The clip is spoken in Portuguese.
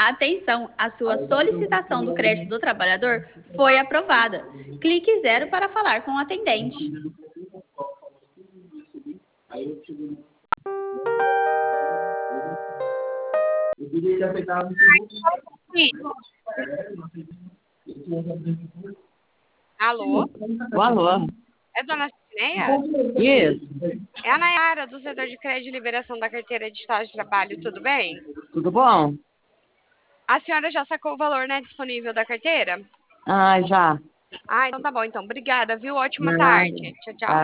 Atenção, a sua solicitação do crédito do trabalhador foi aprovada. Clique 0 para falar com o atendente. Alô? Alô? É dona Cineia? Isso, É a Nayara, do setor de crédito e liberação da carteira de estágio de trabalho, tudo bem? tudo bom? A senhora já sacou o valor, né, disponível da carteira? Ah, já. Ah, então tá bom, então. Obrigada, viu? Ótima Nada. tarde. Tchau, tchau.